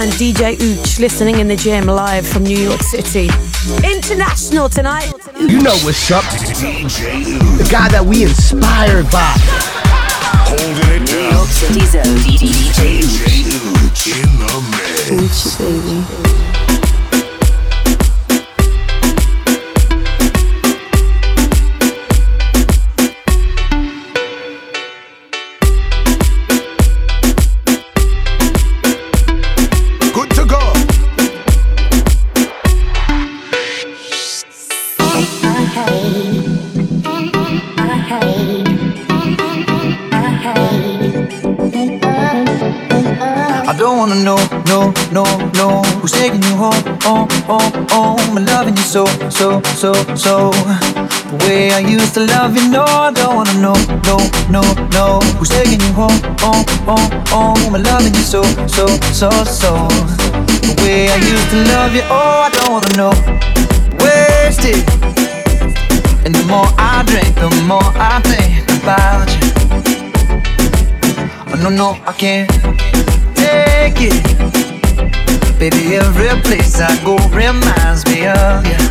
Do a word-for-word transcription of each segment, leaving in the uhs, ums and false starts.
and D J Ooch listening in the gym live from New York City. International tonight. You know what's up. D J Ooch. The guy that we inspired by. Holding it down. New York City's own D J Ooch in the mix. Ooch, baby. No, no, no, no. Who's taking you home, home, home, home? I'm loving you so, so, so, so. The way I used to love you, no, I don't wanna know, no, no, no. Who's taking you home, home, home, home? I'm loving you so, so, so, so. The way I used to love you, oh, I don't wanna know. Wasted. And the more I drink, the more I think about you. Oh, no, no, I can't take it. Baby, every place I go reminds me of you.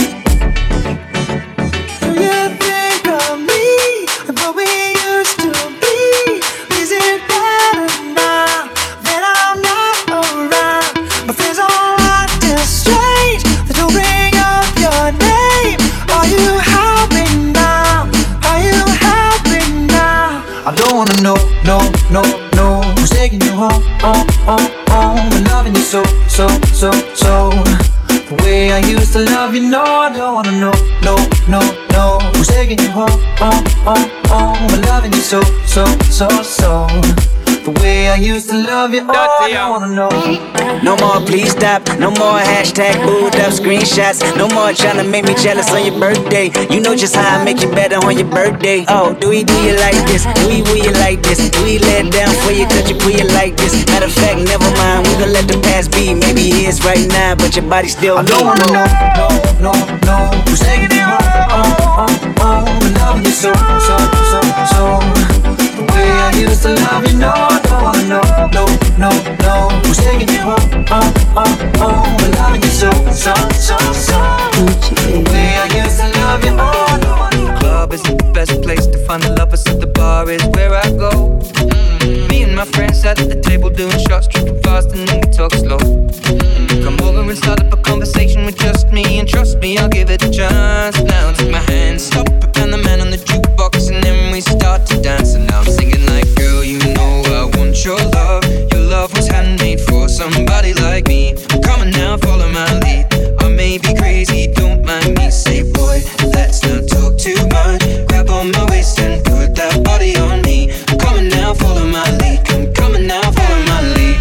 Do you think of me and what we used to be? Is it better now that I'm not around? My friends all acting strange, they don't bring up your name. Are you happy now? Are you happy now? I don't wanna know, no, no, no. Who's taking you home, home, home, home? I'm loving you so, so, so, so. The way I used to love you, no, I don't wanna know, no, no, no. Who's taking you home, home, home, home? I'm loving you so, so, so, so. The way I used to love you, oh, I don't wanna know. No more please stop, no more hashtag booed up screenshots. No more trying to make me jealous on your birthday. You know just how I make you better on your birthday. Oh, do we do you like this? Do we will you like this? Do we let down for you cause you put you like this? Matter of fact, never mind, we gon' let the past be. Maybe it is right now, but your body still I don't wanna know, no, no, no. Who's taking you home, oh, oh, oh. I'm loving you so, so, so, so. The way I used to love you, no, I don't wanna know, no, no, no. Who's taking you home, oh, oh, oh. I'm loving you so, so, so, so. The way I used to love you, oh, I don't wanna know. Club is the best place to find the lovers, so the bar is where I go. Mm-hmm. Me and my friends sat at the table doing shots, tripping fast and then we talk slow. And you come over and start up a conversation with just me, and trust me, I'll give it a chance. Now take my hand, stop it, and the man on the jukebox, and then we start to dance. And now I'm singing like, girl, you know I want your love. Your love was handmade for somebody like me. Come on now, follow my lead. I may be crazy, don't mind me. Say, boy, let's not talk too much. Grab on my waist and put that body on me. Come on now, follow my lead. Come, come on now, follow my lead.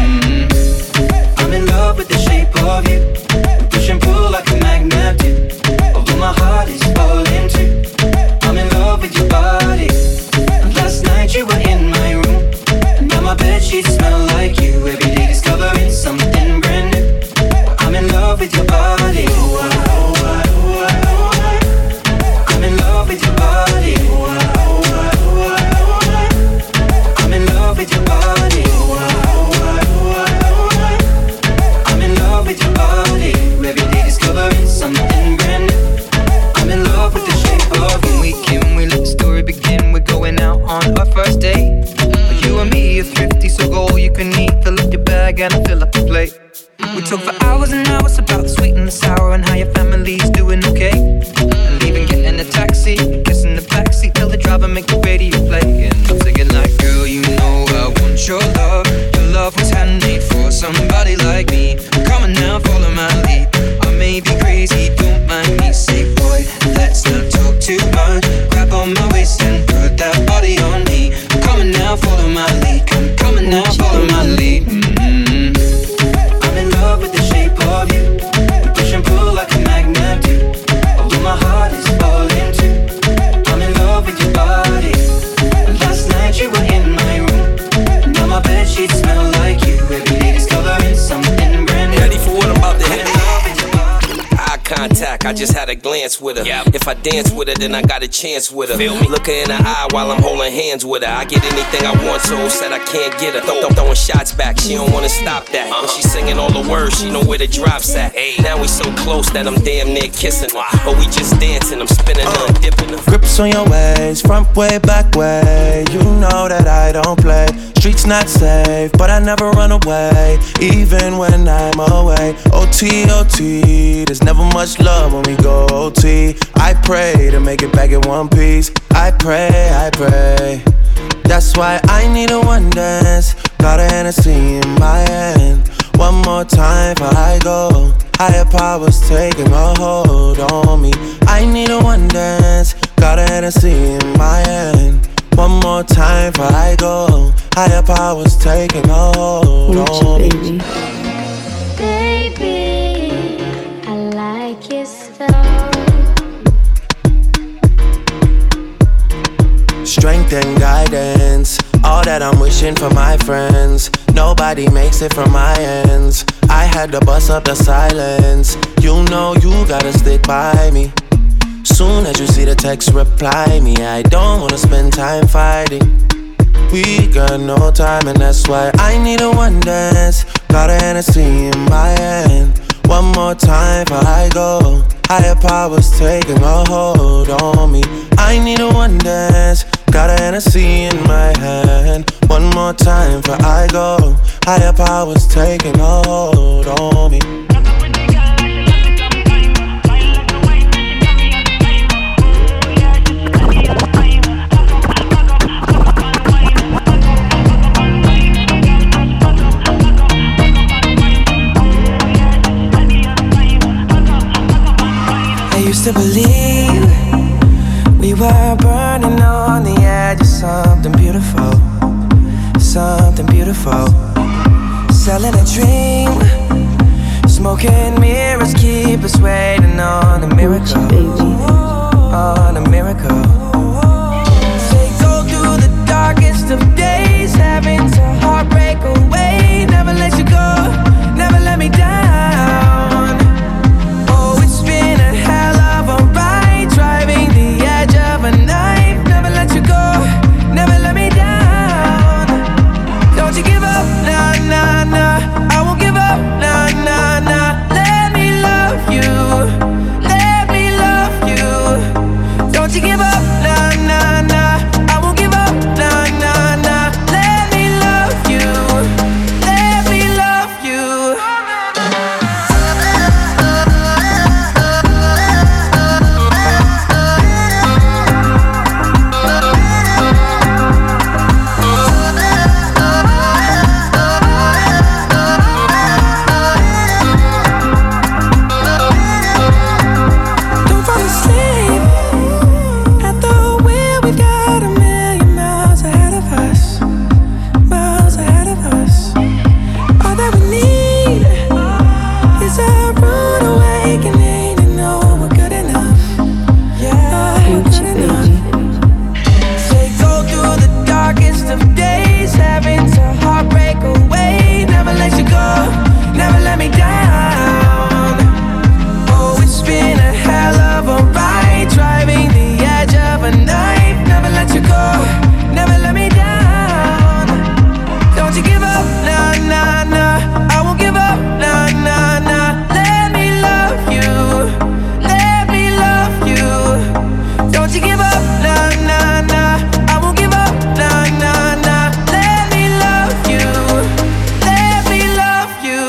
Mm-hmm. I'm in love with the shape of you. Push and pull like a magnet do. Although my heart is falling too. I'm in love with your body. Last night you were in my room. Now my bedsheets smell like you. Every day discovering something brand new. I'm in love with your body. I'm in love with your body. I'm in love with your body. I'm in love with your body. Every day discovering something brand new. I'm in love with the shape of you. When we can, we let the story begin. We're going out on our first date. You and me are thrifty, so go all you can eat. Fill up your bag and I fill up the plate. We talk for hours and hours about the sweet and the sour and how your family's doing okay. And leaving, getting a taxi, kissing the backseat, tell the driver make the radio play. And I'm singing like, girl, you know I want your love. Your love was handmade for somebody like me. Come on now, follow my lead. I may be crazy, don't mind me. Say, boy, let's not talk too much. Grab on my waist and put that body on me. Come on now, follow my lead. Come, come on now, follow my lead. Mm-hmm. I'm in love with the shape of you. We push and pull like a magnet do. Although my heart is falling too. I'm in love with your body. Last night you were in my room. Now my bedsheets smell like you. Every day discovering something brand new. Ready for what I'm about to hit? back, I just had a glance with her. Yep. If I dance with her, then I got a chance with her. Feel me? Look her in the eye while I'm holding hands with her. I get anything I want, so said I can't get her. Th- th- throwing shots back, she don't wanna stop that. Uh-huh. When she singing all the words, she know where the drops at. Hey. Now we so close that I'm damn near kissing her. But we just dancing, I'm spinning her and dipping her. Grips on your waist, front way, back way. You know that I don't play. Streets not safe, but I never run away, even when I'm away. O T, O T, there's never much love when we go O T. I pray to make it back in one piece. I pray, I pray. That's why I need a one dance. Got a Hennessy in my hand. One more time before I go. Higher powers taking a hold on me. I need a one dance. Got a Hennessy in my hand. One more time before I go. Higher powers taking a hold on me. Baby, I like you so. Strength and guidance, all that I'm wishing for my friends. Nobody makes it from my ends. I had to bust up the silence. You know you gotta stick by me. Soon as you see the text, reply me. I don't wanna spend time fighting. We got no time and that's why I need a one dance. Got a Hennessy in my hand. One more time before I go. Higher powers taking a hold on me. I need a one dance. Got a Hennessy in my hand. One more time before I go. Higher powers taking a hold on me. I used to believe we were burning on the edge of something beautiful, something beautiful. Selling a dream, smoking mirrors keep us waiting on a miracle, on a miracle. They go through the darkest of days, having to heartbreak away. Never let you go, never let me down. Oh, it's been a hell of a ride, driving the edge of a knife. Never let you go, never let me down. Don't you give up, nah, nah, nah. I won't give up, nah, nah, nah. Let me love you, let me love you. Don't you give up, nah, nah, nah. I won't give up, nah, nah, nah. Let me love you, let me love you. Don't fall asleep at the wheel. We've got a million miles ahead of us, miles ahead of us. All that we need is a rude awakening to know we're good enough. Yeah, we're good enough. They go through the darkest of days, having to heartbreak away. Never let you go, never let me down. Oh, it's been a hell of a ride, driving the edge of a knife. Never let you go, never let me down. Don't you give up, nah, nah, nah. I won't give up, nah, nah, nah. Let me love you, let me love you. Don't you give up, nah, nah, nah. I won't give up, nah, nah, nah. Let me love you, let me love you.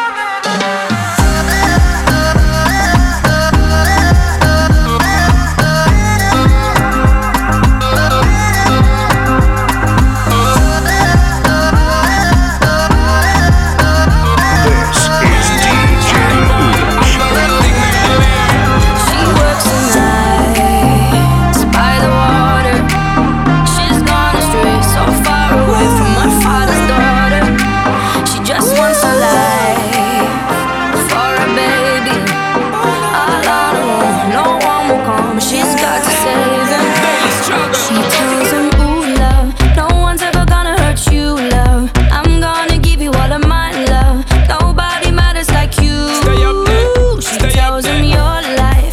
This is D J Ooch. She works the nights by the water. She's gone astray, so far away from my father's daughter. She just wants a life for a baby. All on her own, no one will come. She's got to save him. She tells him, ooh, love, no one's ever gonna hurt you, love. I'm gonna give you all of my love. Nobody matters like you. She tells him your life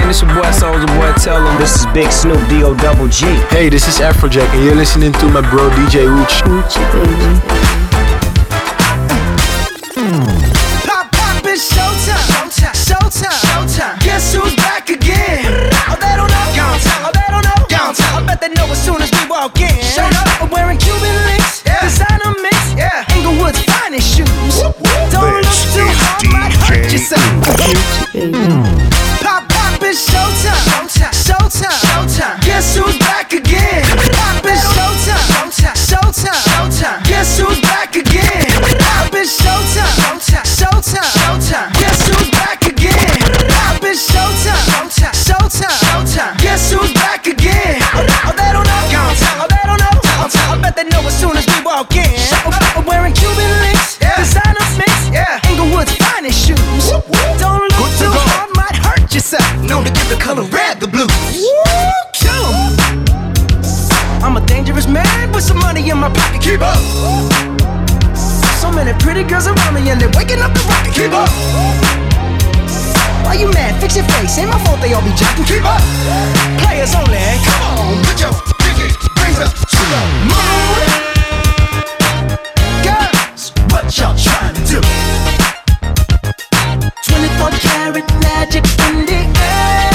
man, it's your boy Soulja Boy, tell him. This is Big Snoop D O double G. Hey, this is Afrojack, and you're listening to my bro D J Ooch. Oochie, baby. Pop, pop, it's showtime. Showtime. Showtime. Showtime. Guess who's back again? Oh, they don't know. Downtown. Oh, they don't know. Downtown. I bet they know as soon as we walk in. Show up. I'm wearing Cuban links. Yeah. Designer mix. Yeah. Inglewood's finest shoes. Whoop, whoop. Don't This look too is hard, D J might hurt yourself. Baby. Pop, pop, it's showtime. Showtime. Showtime. Showtime. Guess who's back again? Pop, it's showtime. Showtime. Showtime. Showtime. Guess who's back again? Pop, it's showtime. Showtime. Showtime. Showtime. Guess who's back again? Pop, it's showtime. Showtime. Showtime. Showtime. Guess who's back again? Oh, they don't know. Oh, they don't know. I bet they know as soon as we walk in. I'm wearing Cuban links. Designer mix. Inglewood's finest shoes. Don't look too hard, might hurt yourself. Known to give the color red the blues. Kill 'em. I'm a dangerous man with some money in my pocket. Keep up. So many pretty girls around me and they're waking up the rocket. Keep up. Why you mad? Fix your face. Ain't my fault they all be jacking. Keep up. Players only. Come on, put your pinky rings up to the moon. Girls, what y'all trying to do? twenty-four karat magic in the air.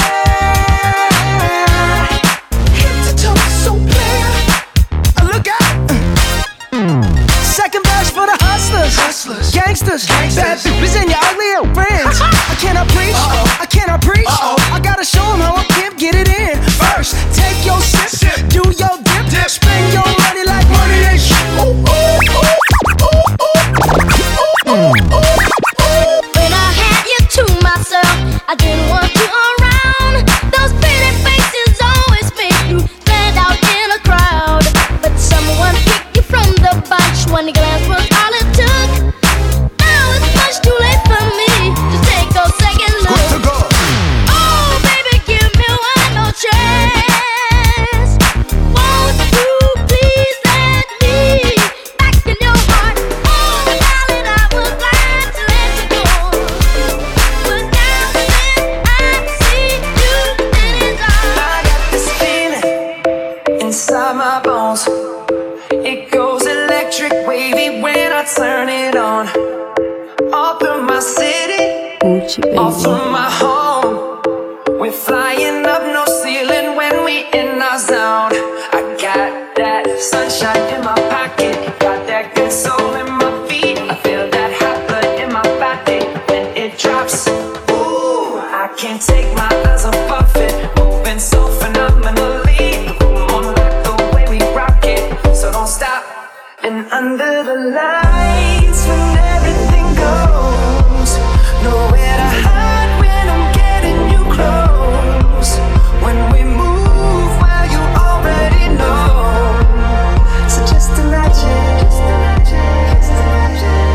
Head to toe, so clear. Uh, Look out. Second verse for the hustlers, hustlers, gangsters, gangsters. Bad bitches and your ugly old friends. I cannot preach, Uh-oh. I cannot preach. Uh-oh. I gotta show 'em how a pimp get it in. First, take your sip, sip. Do your dip, dip. Spend your money like money ain't shit. Ooh, ooh, ooh, ooh, ooh, ooh, ooh, ooh. When I had you to myself, I didn't want you around. Those pretty faces always make you stand out in a crowd. But someone picked you from the bunch. One glance was all it took. Now it's much too late for me to take a second look. Oh, baby, give me one more chance. Won't you please let me back in your heart? Oh, darling, I was glad to let you go. But now that I see you in his eyes, I got this feeling inside my bones. It goes electric wavy when I turn it on. All through my city, Oochie, all baby. through my home. We're flying up, no ceiling when we in our zone. I got that sunshine in my pocket, got that good soul in my feet. I feel that hot blood in my body when it drops. Ooh, I can't take my eyes off it, moving so phenomenally. Moonlight the way we rock it, so don't stop. And under the lights when everything goes, nowhere to hide when I'm getting you close. When we move, well you already know. So just imagine, just imagine, just imagine.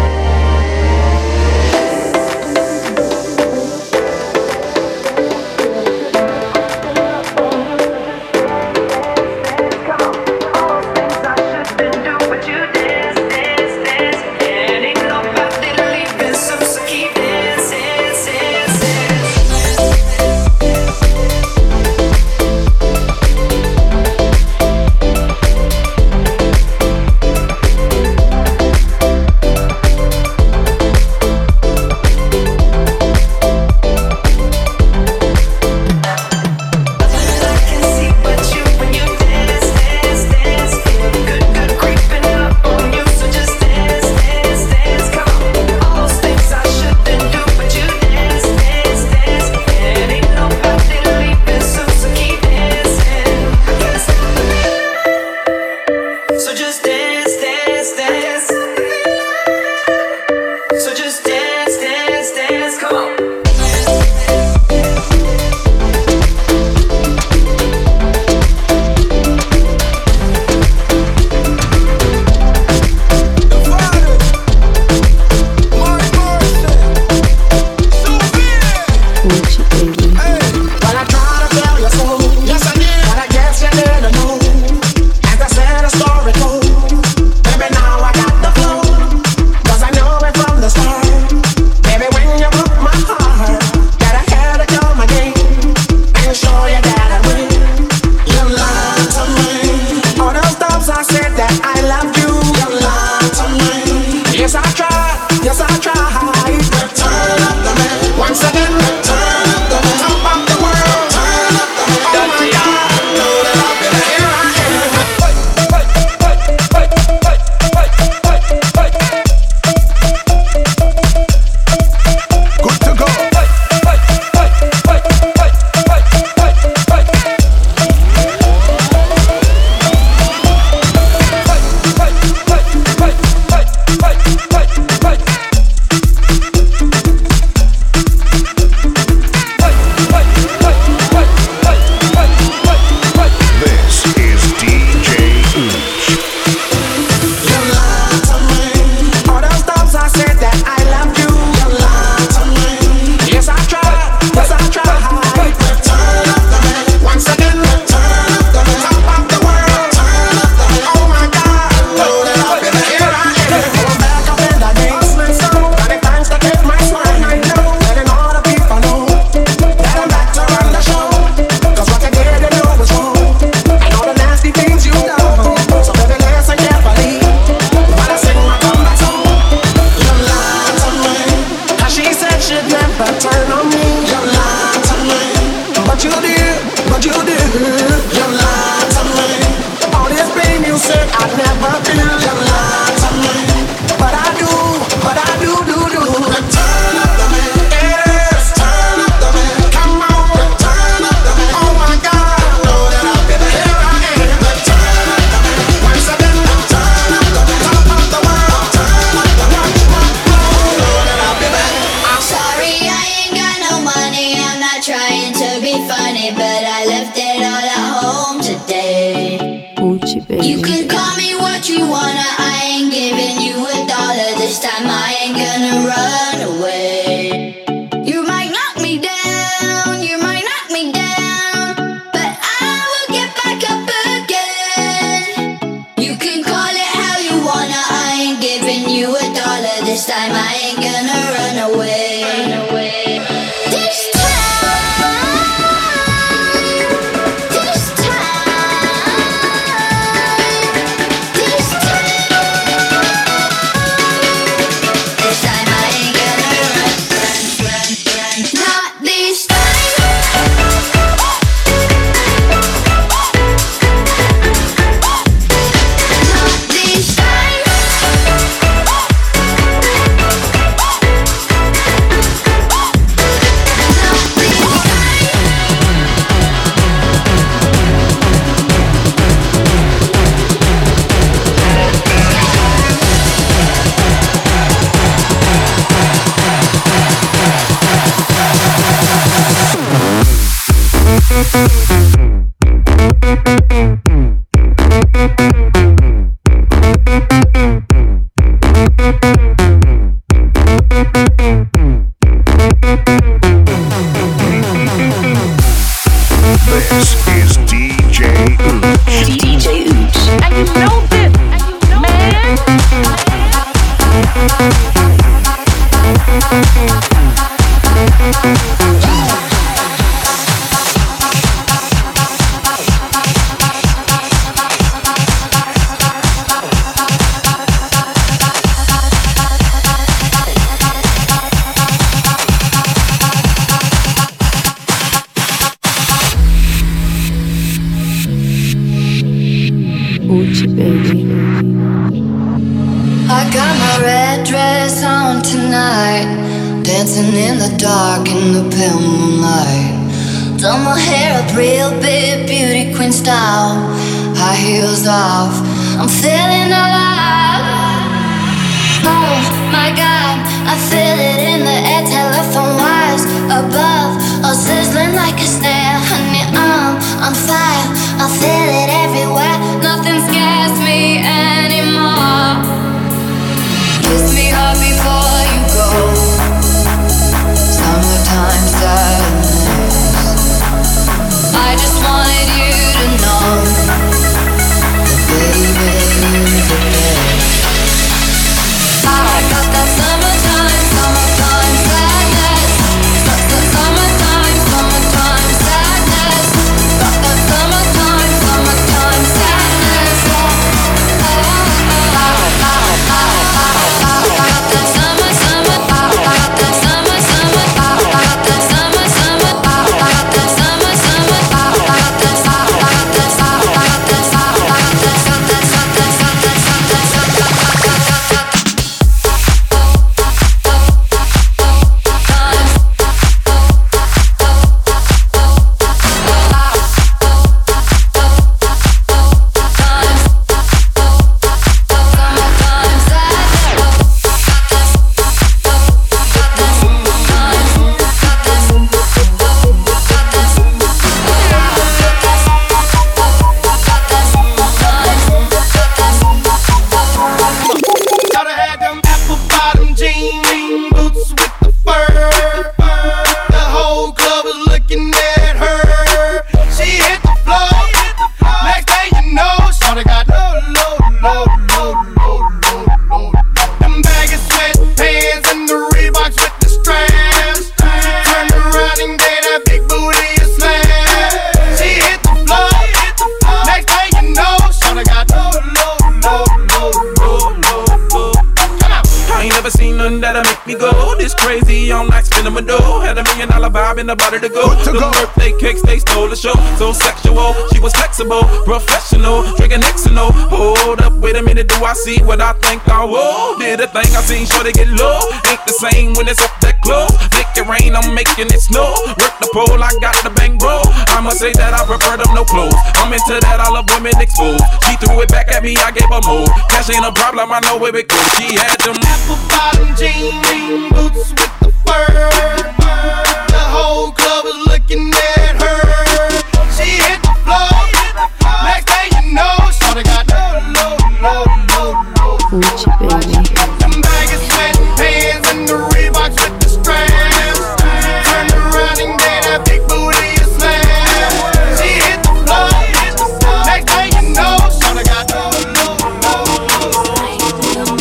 Come on, all those things I should've been doing, but you dance, dance, dance. And ain't nobody leaving I love you. You lie to me. Yes, I tried. Yes, I tried. Return of the man. Once again, return of the man. Top of the world. Turn of the man. Oh my God, I know that I've been here. I am. Good to go. This is D J Ooch. You lied to me. All those times I said that I love you. You lied to me. Yes, I tried. Yes, I tried. Return of the man. Once again, return of the man. Top of the world. Turn of the man. Oh my God, I know that I've been here. I am. I'm back up in the day. Hustling so many times to get my swine. I know, letting all the people know that I'm back to run the show. 'Cause what you did, you know was wrong. I know the nasty things you done. So baby, listen carefully. When I sing my comeback song, you lied to me. 'Cause she said she'd never turn on me. You lied to me. But you did, but you did. You lied to me. All this pain you said I'd never feel. You lied to me. But I do, but I do, do, do. Return of the man. Yes, turn of the man. Come on, return of the man. Oh my God, I know that I've been here. I am. Return of the man. Once again, return of the man. Top of the world. Turn of the man. I know that I've been here. I'm sorry, I ain't got no money. I'm not trying to be funny, but I left it all at home today. Gucci, baby. You can call me what you wanna. I ain't giving you a dollar this time. I ain't gonna run away. You might knock me down, you might knock me down, but I will get back up again. You can call it how you wanna. I ain't giving you a dollar this time. I ain't gonna run away. Run away. This time, this time, this time, this time I ain't gonna run, run, run, run. Not this time. Not this time. This is D J Ooch. D J Ooch. And you know this, man. Gucci, baby. I got my red dress on tonight, dancing in the dark in the pale moonlight. Done my hair up real big, beauty queen style. High heels off, I'm feeling alive. Oh my God, I feel it in the air, telephone wires above, all sizzling like a snare. Honey, I'm on fire, I feel it everywhere. Nothing scares me anymore. Kiss me hard before you go. Summertime sadness. I just wanted you to know that baby, you're the best. I got that summertime, summertime. nothing that'll make me go this crazy. I'm like spinning my dough. Had a million dollar vibe in the body to go. To the go. birthday cakes, they stole the show. So sexual, she was flexible, professional, drinking Xano. Hold up, wait a minute, do I see what I think I will? Did a thing I seen, sure they get low. Ain't the same when it's up that close. Make it rain, I'm making it snow. Work the pole, I got the bang bro. I must say that I prefer them no clothes. I'm into that, I love women exposed. She threw it back at me, I gave her more. Cash ain't a problem, I know where it goes. She had them apple bottom jean boots with the fur. The whole club was looking at her. She hit the floor. Next thing you know, shorty got low, low, low, low, low. Them baggy sweating pants and the Reeboks with the straps. Turned around and gave that big booty a slam. She hit the floor. Next thing you know, shorty got low, low, low, low.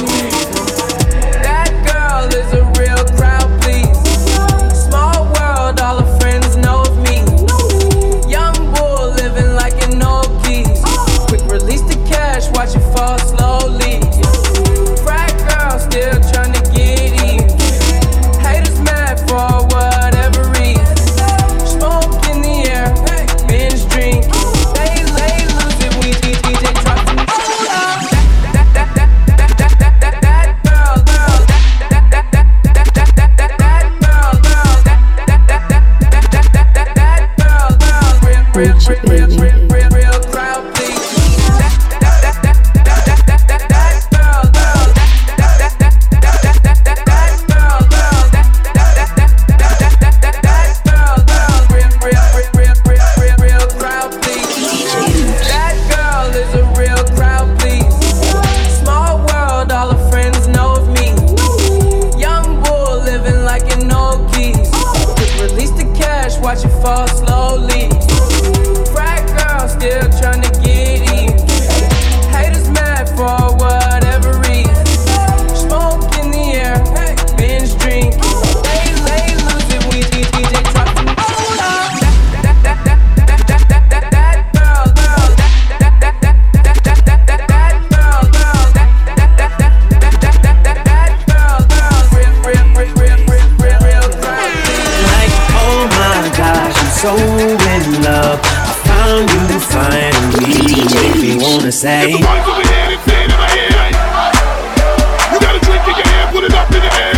That girl is a real crowd, please. Small world, all her friends know of me. Young bull living like an old geese. Quick release the cash, watch it fall slowly. Frat girl still trying to get in. Haters mad for whatever reason. Smoke in the air, binge drink. They lay lose it, we D J drop some. That that that that that that that that girl, girl. That that that that that that that that girl, girl. That that that that that that that that girl, girl. Real, real, real, real, real, real crowd, please. That that that that that that that that that girl, girl. That that that that that that that that that girl, girl. That that that that that that that that that girl, girl. Real, real, real, real, real, real crowd, please. That girl is a real crowd, please. Small world, all her friends know of me. Young bull living like an old geese. Quick release the cash, watch it fall slowly. Frat girl still trying to get in. Haters mad for whatever reason. Smoke in the air, binge drink. They lay lose it, we D J drop some. That that that that that that that that girl, girl. That that that that that that that that girl, girl. That that that that that that that that girl, girl. Real, real, real, real, real, real, real crowd. Like, oh my gosh, I'm so in love. I found you finally. Make me wanna say. If the mic over here and say it in my head, you got a drink in your hand, put it up in the air.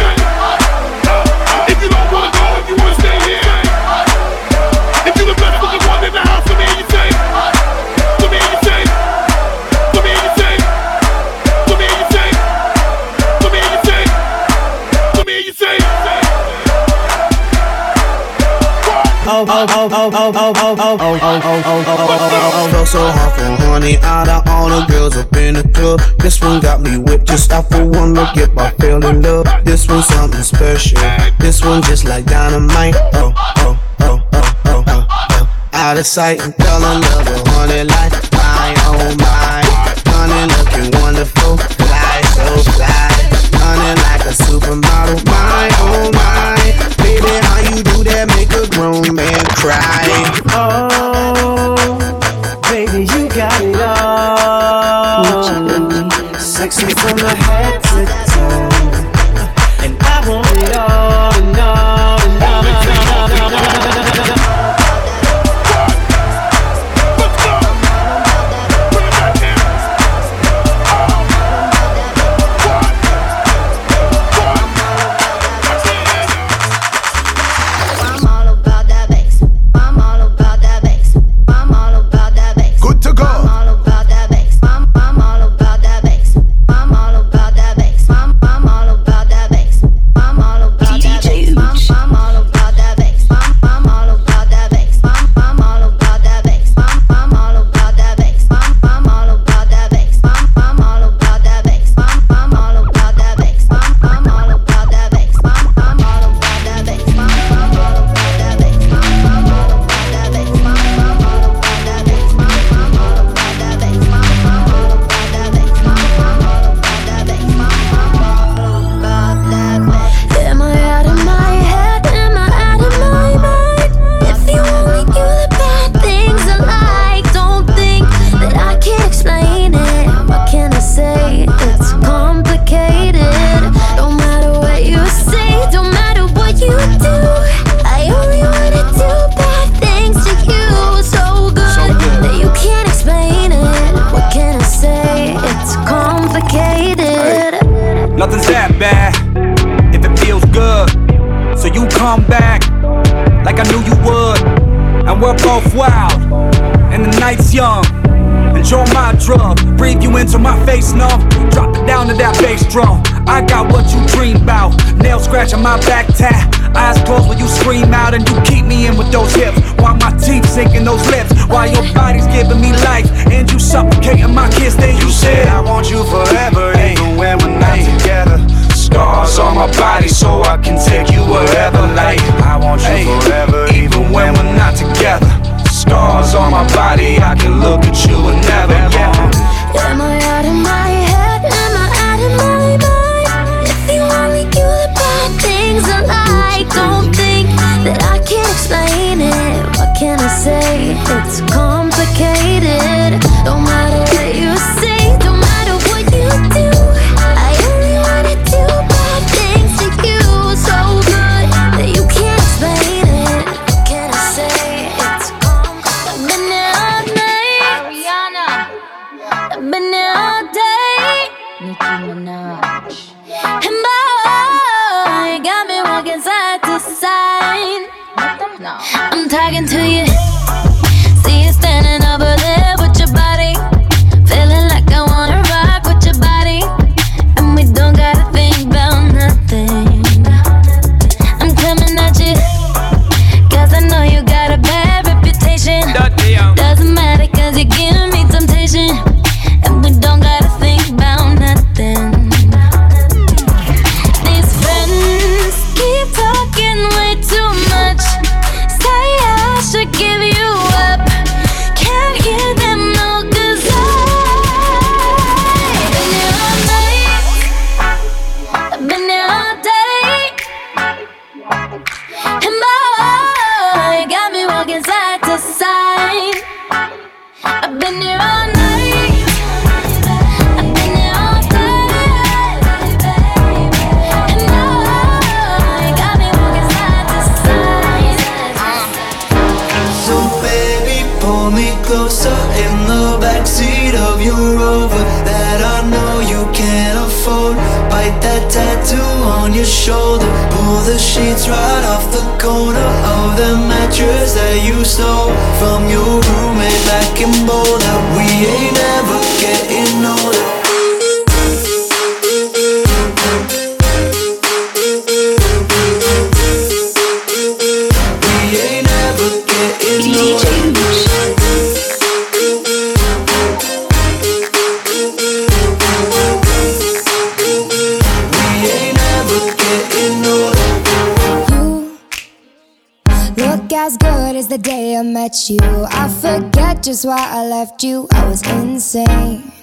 If you don't wanna go, if you wanna stay here, if you the best looking one in the house, let me hear you say, let me hear you say, let me hear you say, let me hear you say, let me hear you say, let me hear you say. Oh, oh, oh, oh, oh, oh, oh, oh, oh, oh, oh, oh, oh, I felt so hot for honey out of all the girls up in the club. This one got me whipped just off for one look. If I fell in love, this one's something special. This one just like dynamite. Oh, oh, oh, oh, oh, oh, oh. Out of sight and fell in love with honey like my, oh my. Honey looking wonderful, fly so fly. Honey like a supermodel, my, oh my. Baby, how you do that make a grown man cry? oh, baby, you got it all. Sexy from the head to toe, and I want it all, and all, and all, and all, and all. Good to go. I'm all about that bass. I'm, I'm all about that bass. I'm all about that bass. I'm, I'm nothing's that bad if it feels good. So you come back like I knew you would. And we're both wild, and the night's young. Enjoy my drug, breathe you into my face numb. Drop it down to that bass drum. I got what you dream about. Nail scratching my back tat. Eyes closed when you scream out, and you keep me in with those hips while my teeth sinking those lips. While your body's giving me life and you suffocating my kiss. Then you said I want you forever, even when we're not together. Scars on my body so I can take you wherever. Like I want you forever, even when we're not together. Scars on my body, I can look at you and never. Yeah. Am I out of my head? Am I out of my mind? If you only knew the bad things I like, don't think that I can explain it. What can I say? It's complicated. Don't matter what you say, don't matter what you do. I only wanna do bad things to you, so good that you can't explain it. What can I say? It's complicated. I've been there all night, Ariana. I've been there all day, Nicki Minaj. And boy, you got me walking side to side. I'm talking to you. See you standing over there with your body, feeling like I wanna rock with your body. And we don't gotta think about nothing. I'm coming at you, cause I know you got a bad reputation. Doesn't matter cause you're giving me temptation. And we don't gotta think about nothing. These friends keep talking way too much. Say I should give you up. Can't hear them no, cause I've been there all night, I've been there all day. And boy, you got me walking side to side. I've been there all night, I've been there all day. And boy, you got me walking side to side. So baby, pull me closer in the backseat of your Rover that I know you can't afford. Bite that tattoo on your shoulder. Pull the sheets right off the corner of the mattress that you stole from your roommate back in Boulder. We ain't ever getting older. We ain't ever getting older. Look as good as the day I met you. I forget just why I left you. I was insane.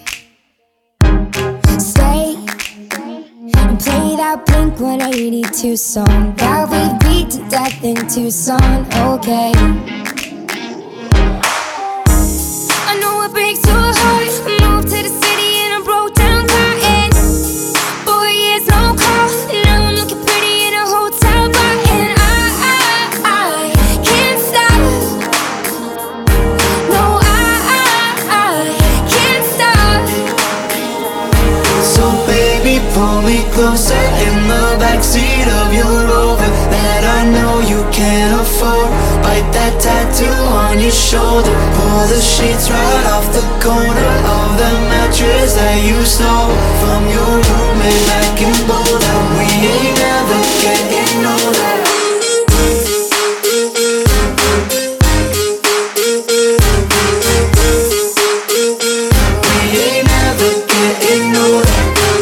Stay and play that Blink one eighty-two song that we beat to death in Tucson. Okay. I know it breaks your heart. Moved to the city and I broke down crying. Four years, no call. Now I'm looking pretty in a hotel bar. And I, I, I can't stop. No, I, I, I can't stop. So baby, pull me closer in the backseat of your Rover that I know you can't afford. Bite that tattoo on your shoulder. Pull the sheets right off the corner of the mattress that you stole from your roommate back in Boulder. We ain't never getting older. We ain't never getting older.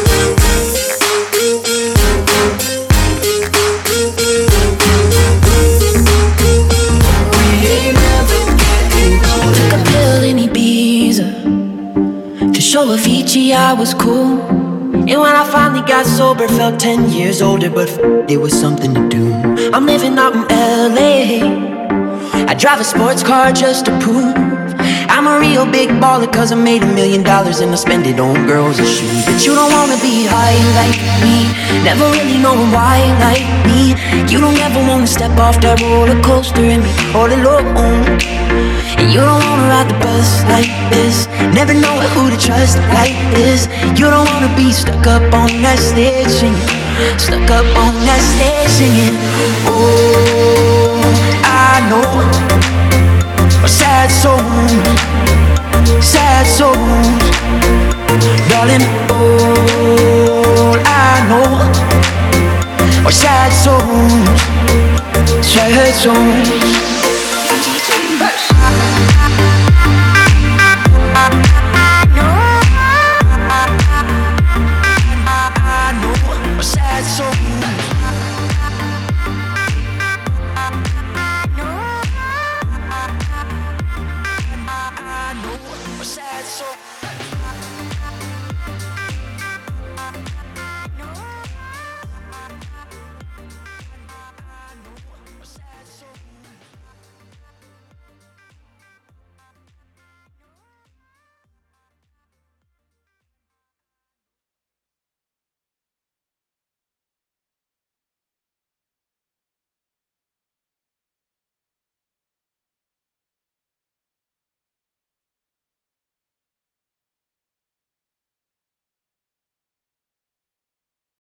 Took a pill in Ibiza to show Avicii I was cool. And when I finally got sober, felt ten years older, but f- there was something to do. I'm living out in L A. I drive a sports car just to prove I'm a real big baller cause I made a million dollars and I spend it on girls and shoes. But you don't wanna be high like me, never really knowing why like me. You don't ever wanna step off that roller coaster and be all alone. And you don't wanna ride the bus like this, never know who to trust like this. You don't wanna be stuck up on that stage singing, stuck up on that stage singing. Oh, I know a sad soul, sad souls, darling. All I know are sad souls, sad souls.